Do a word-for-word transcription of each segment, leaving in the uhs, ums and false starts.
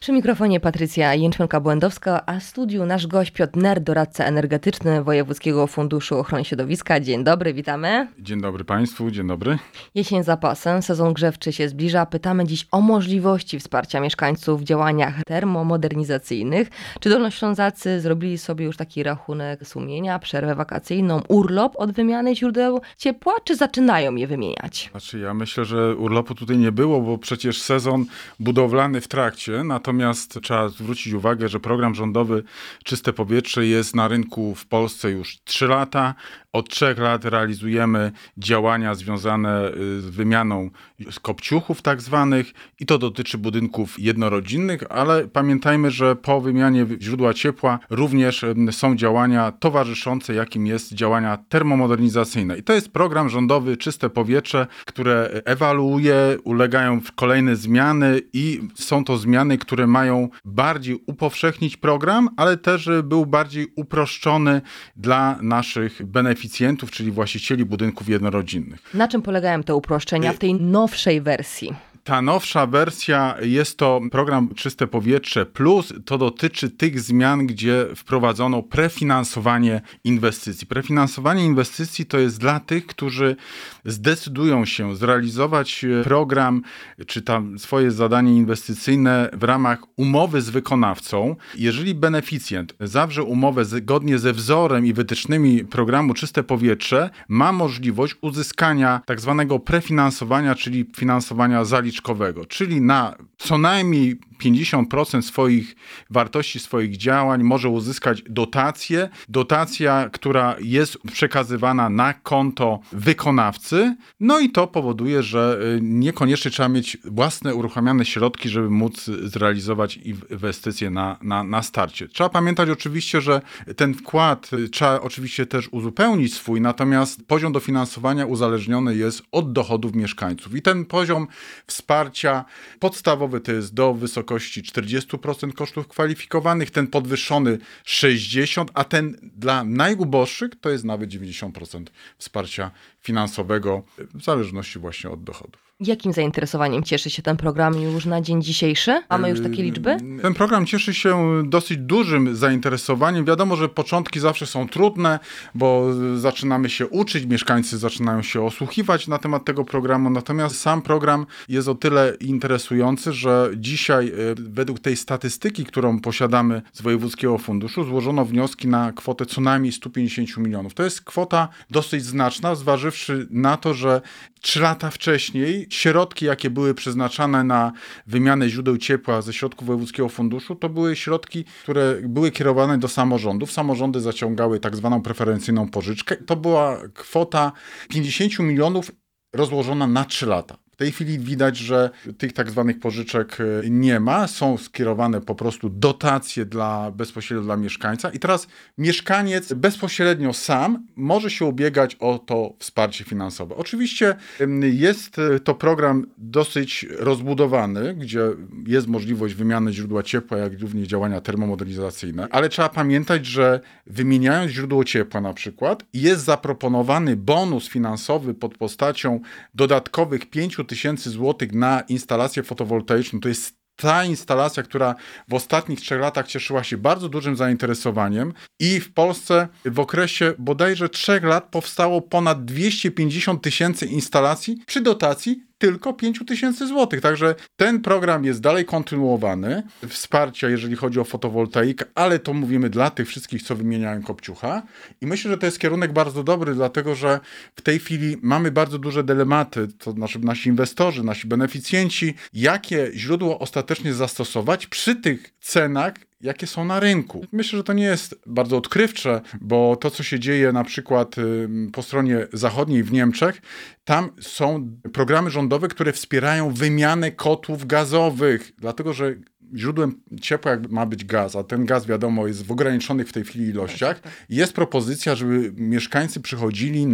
Przy mikrofonie Patrycja Jęczmyka-Błędowska, a w studiu nasz gość Piotr Ner, doradca energetyczny Wojewódzkiego Funduszu Ochrony Środowiska. Dzień dobry, witamy. Dzień dobry Państwu, dzień dobry. Jesień za pasem, sezon grzewczy się zbliża. Pytamy dziś o możliwości wsparcia mieszkańców w działaniach termomodernizacyjnych. Czy dolnoślązacy zrobili sobie już taki rachunek sumienia, przerwę wakacyjną, urlop od wymiany źródeł ciepła, czy zaczynają je wymieniać? Znaczy ja myślę, że urlopu tutaj nie było, bo przecież sezon budowlany w trakcie, natomiast trzeba zwrócić uwagę, że program rządowy Czyste Powietrze jest na rynku w Polsce już trzy lata. Od trzech lat realizujemy działania związane z wymianą kopciuchów tak zwanych i to dotyczy budynków jednorodzinnych, ale pamiętajmy, że po wymianie źródła ciepła również są działania towarzyszące, jakim jest działania termomodernizacyjne. I to jest program rządowy Czyste Powietrze, które ewaluuje, ulegają kolejne zmiany i są to zmiany, które mają bardziej upowszechnić program, ale też był bardziej uproszczony dla naszych beneficjentów, czyli właścicieli budynków jednorodzinnych. Na czym polegają te uproszczenia w tej nowszej wersji? Ta nowsza wersja jest to program Czyste Powietrze Plus. To dotyczy tych zmian, gdzie wprowadzono prefinansowanie inwestycji. Prefinansowanie inwestycji to jest dla tych, którzy zdecydują się zrealizować program czy tam swoje zadanie inwestycyjne w ramach umowy z wykonawcą. Jeżeli beneficjent zawrze umowę zgodnie ze wzorem i wytycznymi programu Czyste Powietrze, ma możliwość uzyskania tak zwanego prefinansowania, czyli finansowania zaliczkowego. Czyli na co najmniej pięćdziesiąt procent swoich wartości, swoich działań może uzyskać dotację. Dotacja, która jest przekazywana na konto wykonawcy. No i to powoduje, że niekoniecznie trzeba mieć własne uruchamiane środki, żeby móc zrealizować inwestycje na, na, na starcie. Trzeba pamiętać oczywiście, że ten wkład trzeba oczywiście też uzupełnić swój, natomiast poziom dofinansowania uzależniony jest od dochodów mieszkańców. I ten poziom wsparcia podstawowy to jest do wysokości czterdzieści procent kosztów kwalifikowanych, ten podwyższony sześćdziesiąt procent, a ten dla najuboższych to jest nawet dziewięćdziesiąt procent wsparcia finansowego w zależności właśnie od dochodów. Jakim zainteresowaniem cieszy się ten program już na dzień dzisiejszy? Mamy już takie liczby? Ten program cieszy się dosyć dużym zainteresowaniem. Wiadomo, że początki zawsze są trudne, bo zaczynamy się uczyć, mieszkańcy zaczynają się osłuchiwać na temat tego programu, natomiast sam program jest o tyle interesujący, że dzisiaj według tej statystyki, którą posiadamy z Wojewódzkiego Funduszu, złożono wnioski na kwotę co najmniej sto pięćdziesiąt milionów. To jest kwota dosyć znaczna, zważywszy na to, że trzy lata wcześniej środki, jakie były przeznaczane na wymianę źródeł ciepła ze środków Wojewódzkiego Funduszu, to były środki, które były kierowane do samorządów. Samorządy zaciągały tak zwaną preferencyjną pożyczkę. To była kwota pięćdziesiąt milionów rozłożona na trzy lata. W tej chwili widać, że tych tak zwanych pożyczek nie ma, są skierowane po prostu dotacje dla, bezpośrednio dla mieszkańca i teraz mieszkaniec bezpośrednio sam może się ubiegać o to wsparcie finansowe. Oczywiście jest to program dosyć rozbudowany, gdzie jest możliwość wymiany źródła ciepła, jak również działania termomodernizacyjne, ale trzeba pamiętać, że wymieniając źródło ciepła na przykład, jest zaproponowany bonus finansowy pod postacią dodatkowych pięć tysięcy złotych na instalację fotowoltaiczną. To jest ta instalacja, która w ostatnich trzech latach cieszyła się bardzo dużym zainteresowaniem i w Polsce w okresie bodajże trzech lat powstało ponad dwieście pięćdziesiąt tysięcy instalacji przy dotacji tylko pięć tysięcy złotych. Także ten program jest dalej kontynuowany. Wsparcia, jeżeli chodzi o fotowoltaikę, ale to mówimy dla tych wszystkich, co wymieniają kopciucha. I myślę, że to jest kierunek bardzo dobry, dlatego że w tej chwili mamy bardzo duże dylematy, to znaczy nasi inwestorzy, nasi beneficjenci, jakie źródło ostatecznie zastosować przy tych cenach, jakie są na rynku. Myślę, że to nie jest bardzo odkrywcze, bo to, co się dzieje na przykład po stronie zachodniej w Niemczech, tam są programy rządowe, które wspierają wymianę kotłów gazowych, dlatego że źródłem ciepła ma być gaz, a ten gaz wiadomo jest w ograniczonych w tej chwili ilościach. Jest propozycja, żeby mieszkańcy przychodzili na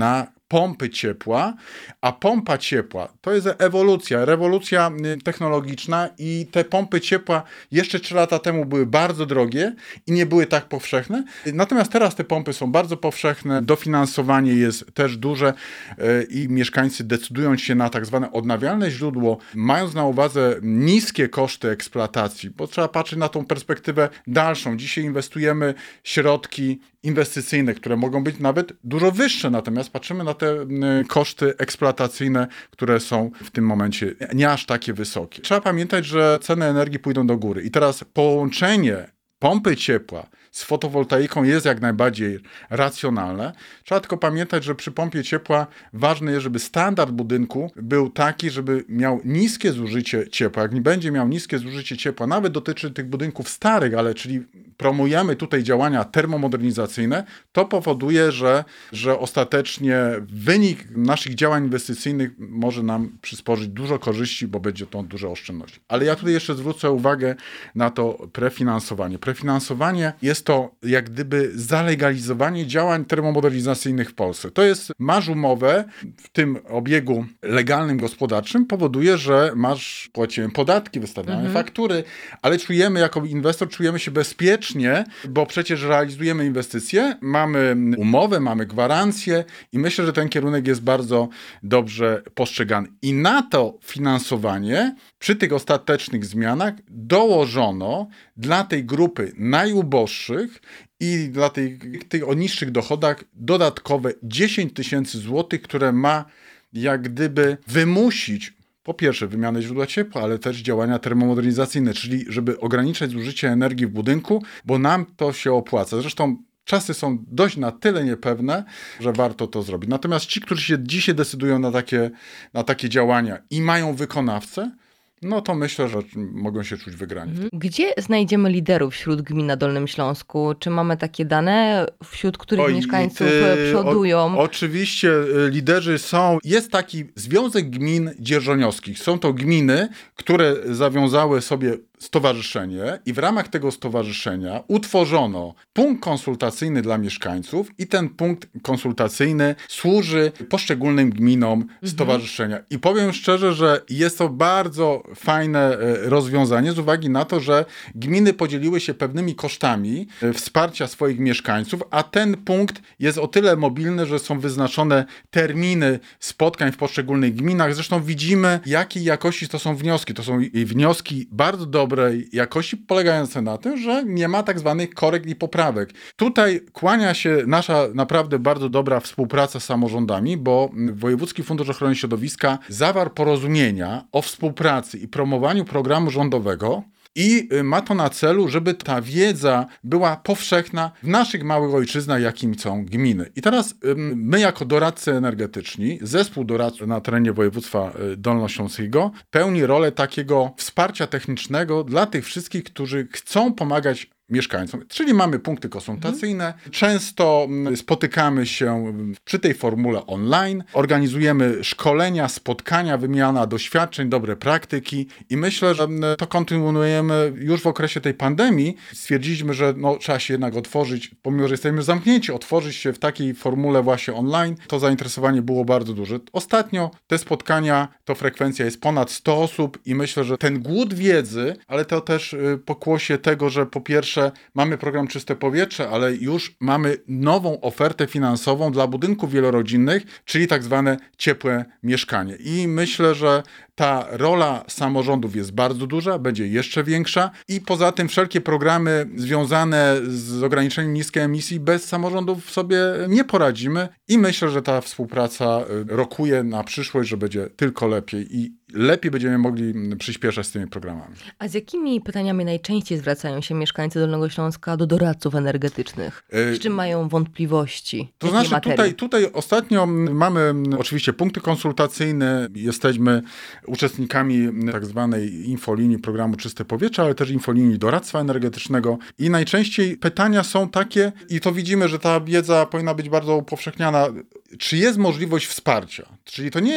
pompy ciepła, a pompa ciepła to jest ewolucja, rewolucja technologiczna i te pompy ciepła jeszcze trzy lata temu były bardzo drogie i nie były tak powszechne. Natomiast teraz te pompy są bardzo powszechne, dofinansowanie jest też duże i mieszkańcy decydują się na tak zwane odnawialne źródło, mając na uwadze niskie koszty eksploatacji, bo trzeba patrzeć na tą perspektywę dalszą. Dzisiaj inwestujemy środki inwestycyjne, które mogą być nawet dużo wyższe, natomiast patrzymy na te koszty eksploatacyjne, które są w tym momencie nie aż takie wysokie. Trzeba pamiętać, że ceny energii pójdą do góry i teraz połączenie pompy ciepła z fotowoltaiką jest jak najbardziej racjonalne. Trzeba tylko pamiętać, że przy pompie ciepła ważne jest, żeby standard budynku był taki, żeby miał niskie zużycie ciepła. Jak nie będzie miał niskie zużycie ciepła, nawet dotyczy tych budynków starych, ale czyli promujemy tutaj działania termomodernizacyjne, to powoduje, że, że ostatecznie wynik naszych działań inwestycyjnych może nam przysporzyć dużo korzyści, bo będzie to duże oszczędności. Ale ja tutaj jeszcze zwrócę uwagę na to prefinansowanie. Prefinansowanie jest to jak gdyby zalegalizowanie działań termomodernizacyjnych w Polsce. To jest, masz umowę w tym obiegu legalnym, gospodarczym, powoduje, że masz, płacimy podatki, wystawiamy mhm. faktury, ale czujemy jako inwestor, czujemy się bezpiecznie, bo przecież realizujemy inwestycje, mamy umowę, mamy gwarancję i myślę, że ten kierunek jest bardzo dobrze postrzegany. I na to finansowanie przy tych ostatecznych zmianach dołożono dla tej grupy najuboższych i dla tych, tych o niższych dochodach dodatkowe dziesięć tysięcy złotych, które ma jak gdyby wymusić po pierwsze wymianę źródła ciepła, ale też działania termomodernizacyjne, czyli żeby ograniczać zużycie energii w budynku, bo nam to się opłaca. Zresztą czasy są dość na tyle niepewne, że warto to zrobić. Natomiast ci, którzy się dzisiaj decydują na takie, na takie działania i mają wykonawcę, no to myślę, że mogą się czuć wygrani. Gdzie znajdziemy liderów wśród gmin na Dolnym Śląsku? Czy mamy takie dane, wśród których Oj, mieszkańców ty, przodują? O, oczywiście liderzy są. Jest taki Związek Gmin Dzierżoniowskich. Są to gminy, które zawiązały sobie stowarzyszenie i w ramach tego stowarzyszenia utworzono punkt konsultacyjny dla mieszkańców i ten punkt konsultacyjny służy poszczególnym gminom mhm. stowarzyszenia. I powiem szczerze, że jest to bardzo fajne rozwiązanie z uwagi na to, że gminy podzieliły się pewnymi kosztami wsparcia swoich mieszkańców, a ten punkt jest o tyle mobilny, że są wyznaczone terminy spotkań w poszczególnych gminach. Zresztą widzimy, jakiej jakości to są wnioski. To są wnioski bardzo dobre, dobrej jakości, polegające na tym, że nie ma tak zwanych korekt i poprawek. Tutaj kłania się nasza naprawdę bardzo dobra współpraca z samorządami, bo Wojewódzki Fundusz Ochrony Środowiska zawarł porozumienia o współpracy i promowaniu programu rządowego i ma to na celu, żeby ta wiedza była powszechna w naszych małych ojczyznach, jakimi są gminy. I teraz my jako doradcy energetyczni, zespół doradczy na terenie województwa dolnośląskiego pełni rolę takiego wsparcia technicznego dla tych wszystkich, którzy chcą pomagać mieszkańcom. Czyli mamy punkty konsultacyjne. Mhm. Często spotykamy się przy tej formule online. Organizujemy szkolenia, spotkania, wymiana doświadczeń, dobre praktyki i myślę, że to kontynuujemy już w okresie tej pandemii. Stwierdziliśmy, że no, trzeba się jednak otworzyć, pomimo że jesteśmy zamknięci, otworzyć się w takiej formule właśnie online. To zainteresowanie było bardzo duże. Ostatnio te spotkania, to frekwencja jest ponad sto osób i myślę, że ten głód wiedzy, ale to też pokłosie tego, że po pierwsze mamy program Czyste Powietrze, ale już mamy nową ofertę finansową dla budynków wielorodzinnych, czyli tak zwane ciepłe mieszkanie. I myślę, że ta rola samorządów jest bardzo duża, będzie jeszcze większa i poza tym wszelkie programy związane z ograniczeniem niskiej emisji bez samorządów sobie nie poradzimy i myślę, że ta współpraca rokuje na przyszłość, że będzie tylko lepiej i lepiej będziemy mogli przyspieszać z tymi programami. A z jakimi pytaniami najczęściej zwracają się mieszkańcy Dolnego Śląska do doradców energetycznych? Z czym mają wątpliwości? To znaczy tutaj, tutaj ostatnio mamy oczywiście punkty konsultacyjne, jesteśmy uczestnikami tak zwanej infolinii programu Czyste Powietrze, ale też infolinii doradztwa energetycznego i najczęściej pytania są takie i to widzimy, że ta wiedza powinna być bardzo upowszechniana, czy jest możliwość wsparcia, czyli to nie jest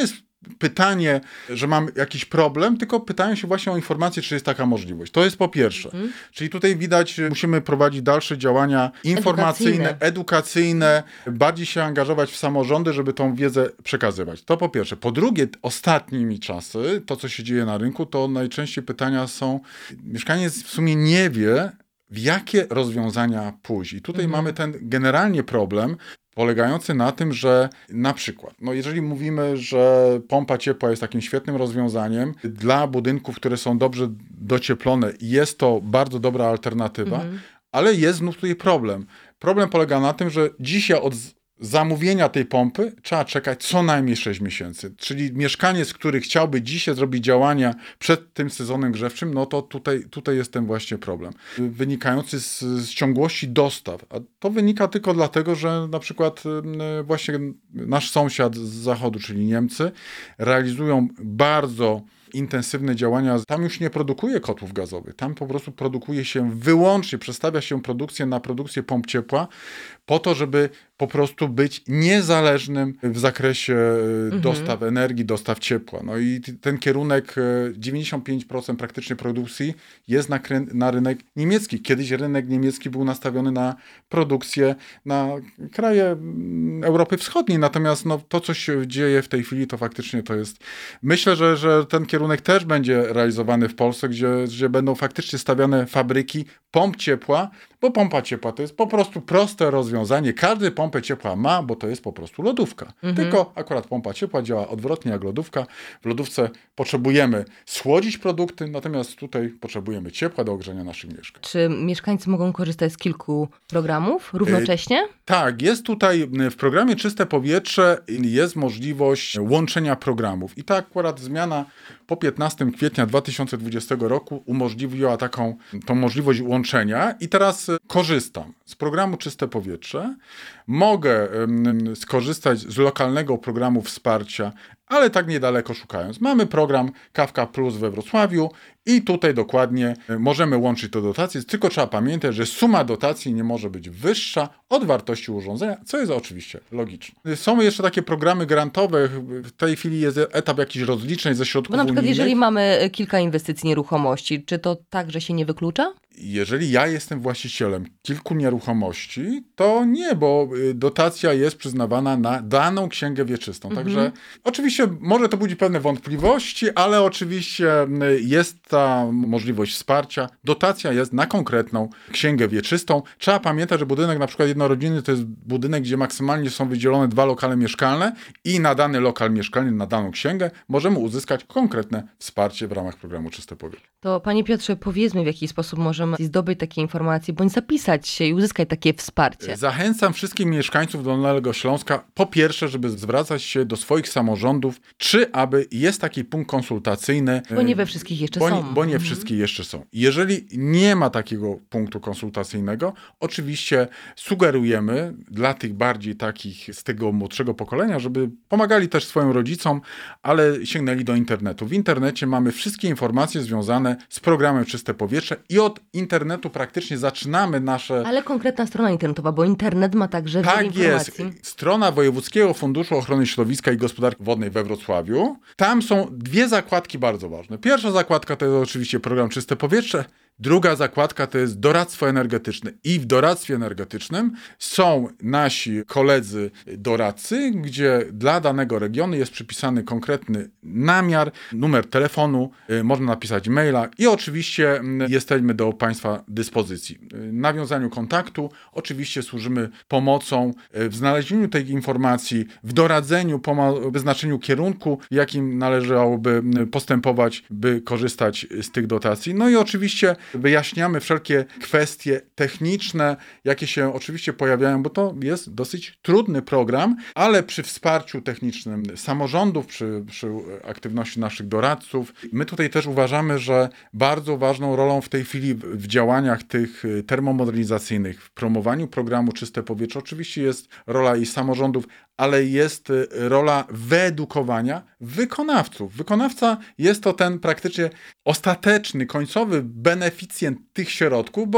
pytanie, że mam jakiś problem, tylko pytają się właśnie o informację, czy jest taka możliwość. To jest po pierwsze. Mhm. Czyli tutaj widać, musimy prowadzić dalsze działania informacyjne, edukacyjne. edukacyjne, bardziej się angażować w samorządy, żeby tą wiedzę przekazywać. To po pierwsze. Po drugie, ostatnimi czasy, to co się dzieje na rynku, to najczęściej pytania są, mieszkaniec w sumie nie wie, w jakie rozwiązania pójść. I tutaj mhm. mamy ten generalnie problem, polegający na tym, że na przykład, no jeżeli mówimy, że pompa ciepła jest takim świetnym rozwiązaniem dla budynków, które są dobrze docieplone, jest to bardzo dobra alternatywa, mhm. ale jest znów tutaj problem. Problem polega na tym, że dzisiaj od zamówienia tej pompy trzeba czekać co najmniej sześć miesięcy. Czyli mieszkaniec, który chciałby dzisiaj zrobić działania przed tym sezonem grzewczym, no to tutaj, tutaj jest ten właśnie problem. Wynikający z, z ciągłości dostaw. A to wynika tylko dlatego, że na przykład właśnie nasz sąsiad z zachodu, czyli Niemcy, realizują bardzo intensywne działania. Tam już nie produkuje kotłów gazowych. Tam po prostu produkuje się wyłącznie, przestawia się produkcję na produkcję pomp ciepła po to, żeby po prostu być niezależnym w zakresie mhm. dostaw energii, dostaw ciepła. No i ten kierunek, dziewięćdziesiąt pięć procent praktycznie produkcji jest na, na rynek niemiecki. Kiedyś rynek niemiecki był nastawiony na produkcję na kraje Europy Wschodniej, natomiast no, to, co się dzieje w tej chwili, to faktycznie to jest... Myślę, że, że ten kierunek też będzie realizowany w Polsce, gdzie, gdzie będą faktycznie stawiane fabryki pomp ciepła, bo pompa ciepła to jest po prostu proste rozwiązanie. Każdy pompę ciepła ma, bo to jest po prostu lodówka. Mhm. Tylko akurat pompa ciepła działa odwrotnie jak lodówka. W lodówce potrzebujemy schłodzić produkty, natomiast tutaj potrzebujemy ciepła do ogrzania naszych mieszkań. Czy mieszkańcy mogą korzystać z kilku programów równocześnie? Yy, tak, jest tutaj w programie Czyste Powietrze jest możliwość łączenia programów. I ta akurat zmiana po piętnastego kwietnia dwa tysiące dwudziestego roku umożliwiła taką tą możliwość łączenia i teraz korzystam z programu Czyste Powietrze. Mogę um, skorzystać z lokalnego programu wsparcia, ale tak niedaleko szukając. Mamy program Kawka Plus we Wrocławiu i tutaj dokładnie możemy łączyć te dotacje, tylko trzeba pamiętać, że suma dotacji nie może być wyższa od wartości urządzenia, co jest oczywiście logiczne. Są jeszcze takie programy grantowe, w tej chwili jest etap jakichś rozliczeń ze środków unijnych. Bo na przykład jeżeli mamy kilka inwestycji nieruchomości, czy to także się nie wyklucza? Jeżeli ja jestem właścicielem kilku nieruchomości, to nie, bo dotacja jest przyznawana na daną księgę wieczystą. Mhm. Także oczywiście może to budzi pewne wątpliwości, ale oczywiście jest ta możliwość wsparcia. Dotacja jest na konkretną księgę wieczystą. Trzeba pamiętać, że budynek na przykład jednorodzinny to jest budynek, gdzie maksymalnie są wydzielone dwa lokale mieszkalne i na dany lokal mieszkalny, na daną księgę możemy uzyskać konkretne wsparcie w ramach programu Czyste Powietrze. To panie Piotrze, powiedzmy, w jaki sposób możemy zdobyć takie informacje, bądź zapisać się i uzyskać takie wsparcie. Zachęcam wszystkich mieszkańców Dolnego Śląska, po pierwsze, żeby zwracać się do swoich samorządów, czy aby jest taki punkt konsultacyjny. Bo nie we wszystkich jeszcze bo są. Nie, bo nie mhm. wszystkie jeszcze są. Jeżeli nie ma takiego punktu konsultacyjnego, oczywiście sugerujemy dla tych bardziej takich z tego młodszego pokolenia, żeby pomagali też swoim rodzicom, ale sięgnęli do internetu. W internecie mamy wszystkie informacje związane z programem Czyste Powietrze i od internetu praktycznie zaczynamy nasze... Ale konkretna strona internetowa, bo internet ma także tak wiele informacji. Tak jest. Strona Wojewódzkiego Funduszu Ochrony Środowiska i Gospodarki Wodnej we Wrocławiu. Tam są dwie zakładki bardzo ważne. Pierwsza zakładka to jest oczywiście program Czyste Powietrze. Druga zakładka to jest doradztwo energetyczne i w doradztwie energetycznym są nasi koledzy doradcy, gdzie dla danego regionu jest przypisany konkretny namiar, numer telefonu, można napisać maila i oczywiście jesteśmy do Państwa dyspozycji. W nawiązaniu kontaktu oczywiście służymy pomocą w znalezieniu tej informacji, w doradzeniu, pomo- wyznaczeniu kierunku, jakim należałoby postępować, by korzystać z tych dotacji. No i oczywiście wyjaśniamy wszelkie kwestie techniczne, jakie się oczywiście pojawiają, bo to jest dosyć trudny program, ale przy wsparciu technicznym samorządów, przy, przy aktywności naszych doradców, my tutaj też uważamy, że bardzo ważną rolą w tej chwili w działaniach tych termomodernizacyjnych, w promowaniu programu Czyste Powietrze oczywiście jest rola i samorządów, ale jest rola wyedukowania wykonawców. Wykonawca jest to ten praktycznie ostateczny, końcowy beneficjent tych środków, bo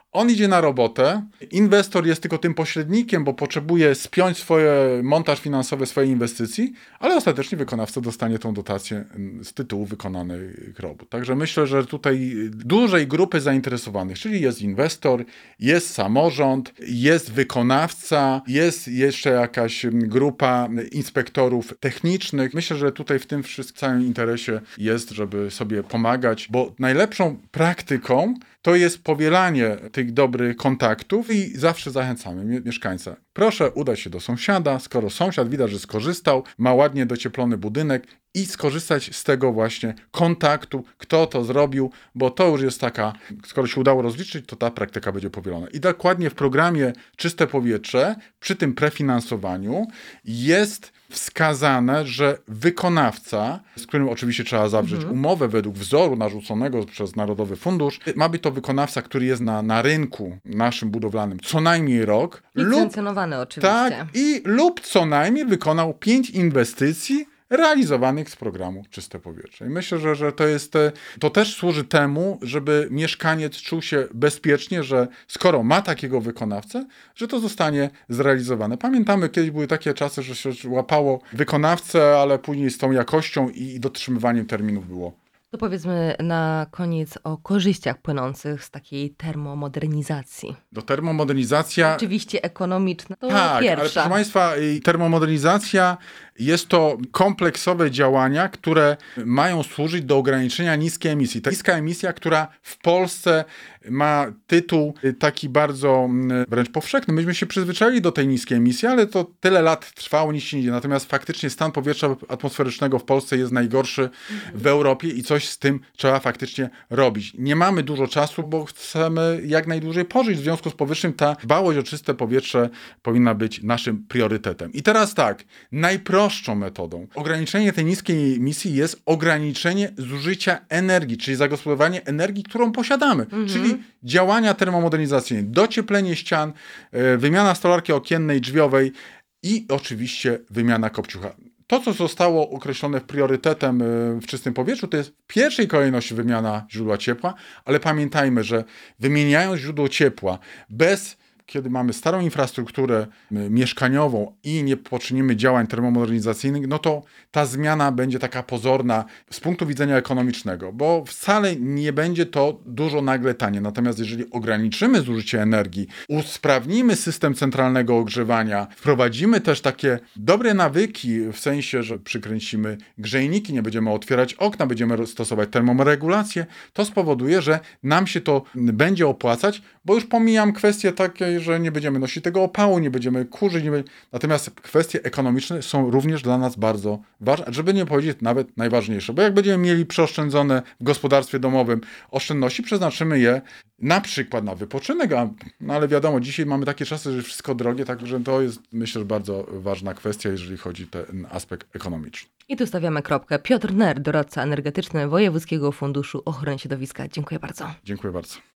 On idzie na robotę, inwestor jest tylko tym pośrednikiem, bo potrzebuje spiąć swoje montaż finansowy swojej inwestycji, ale ostatecznie wykonawca dostanie tą dotację z tytułu wykonanych robót. Także myślę, że tutaj dużej grupy zainteresowanych, czyli jest inwestor, jest samorząd, jest wykonawca, jest jeszcze jakaś grupa inspektorów technicznych. Myślę, że tutaj w tym wszystkim całym interesie jest, żeby sobie pomagać, bo najlepszą praktyką to jest powielanie tych dobrych kontaktów i zawsze zachęcamy mieszkańca. Proszę udać się do sąsiada, skoro sąsiad widać, że skorzystał, ma ładnie docieplony budynek i skorzystać z tego właśnie kontaktu, kto to zrobił, bo to już jest taka, skoro się udało rozliczyć, to ta praktyka będzie powielona. I dokładnie w programie Czyste Powietrze, przy tym prefinansowaniu jest wskazane, że wykonawca, z którym oczywiście trzeba zawrzeć mhm. umowę według wzoru narzuconego przez Narodowy Fundusz, ma być to wykonawca, który jest na, na rynku naszym budowlanym co najmniej rok. Licencjonowany lub, oczywiście. Tak, i lub co najmniej wykonał pięć inwestycji realizowanych z programu Czyste Powietrze. I myślę, że, że to jest, to też służy temu, żeby mieszkaniec czuł się bezpiecznie, że skoro ma takiego wykonawcę, że to zostanie zrealizowane. Pamiętamy, kiedyś były takie czasy, że się łapało wykonawcę, ale później z tą jakością i dotrzymywaniem terminów było. To powiedzmy na koniec o korzyściach płynących z takiej termomodernizacji. Do termomodernizacja... Oczywiście ekonomiczna, to tak, pierwsza. ale proszę Państwa, termomodernizacja jest to kompleksowe działania, które mają służyć do ograniczenia niskiej emisji. Ta niska emisja, która w Polsce ma tytuł taki bardzo wręcz powszechny. Myśmy się przyzwyczaili do tej niskiej emisji, ale to tyle lat trwało, nic się nie dzieje. Natomiast faktycznie stan powietrza atmosferycznego w Polsce jest najgorszy w Europie i coś z tym trzeba faktycznie robić. Nie mamy dużo czasu, bo chcemy jak najdłużej pożyć. W związku z powyższym ta dbałość o czyste powietrze powinna być naszym priorytetem. I teraz tak, najprostszą metodą ograniczenia tej niskiej emisji jest ograniczenie zużycia energii, czyli zagospodarowanie energii, którą posiadamy. Mhm. Czyli działania termomodernizacyjne, docieplenie ścian, wymiana stolarki okiennej, drzwiowej i oczywiście wymiana kopciucha. To, co zostało określone priorytetem w czystym powietrzu, to jest w pierwszej kolejności wymiana źródła ciepła, ale pamiętajmy, że wymieniając źródło ciepła bez kiedy mamy starą infrastrukturę mieszkaniową i nie poczynimy działań termomodernizacyjnych, no to ta zmiana będzie taka pozorna z punktu widzenia ekonomicznego, bo wcale nie będzie to dużo nagle tanie. Natomiast jeżeli ograniczymy zużycie energii, usprawnimy system centralnego ogrzewania, wprowadzimy też takie dobre nawyki, w sensie, że przykręcimy grzejniki, nie będziemy otwierać okna, będziemy stosować termoregulację, to spowoduje, że nam się to będzie opłacać, bo już pomijam kwestię takiej, że nie będziemy nosić tego opału, nie będziemy kurzyć. Nie będzie... Natomiast kwestie ekonomiczne są również dla nas bardzo ważne, żeby nie powiedzieć nawet najważniejsze. Bo jak będziemy mieli przeoszczędzone w gospodarstwie domowym oszczędności, przeznaczymy je na przykład na wypoczynek, a, no ale wiadomo, dzisiaj mamy takie czasy, że wszystko drogie, także to jest, myślę, że bardzo ważna kwestia, jeżeli chodzi o ten aspekt ekonomiczny. I tu stawiamy kropkę. Piotr Ner, doradca energetyczny Wojewódzkiego Funduszu Ochrony Środowiska. Dziękuję bardzo. Dziękuję bardzo.